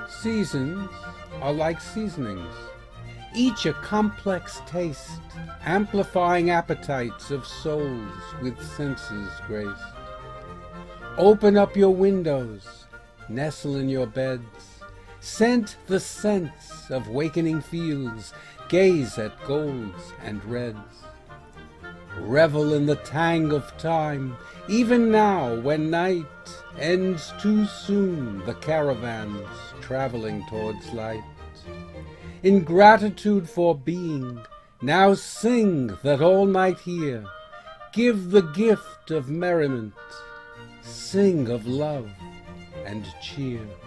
Seasons are like seasonings, each a complex taste, amplifying appetites of souls with senses graced. Open up your windows, nestle in your beds, scent the scents of wakening fields, gaze at golds and reds. Revel in the tang of time, even now when night ends too soon the caravans traveling towards light. In gratitude for being, now sing that all might hear. Give the gift of merriment, sing of love and cheer.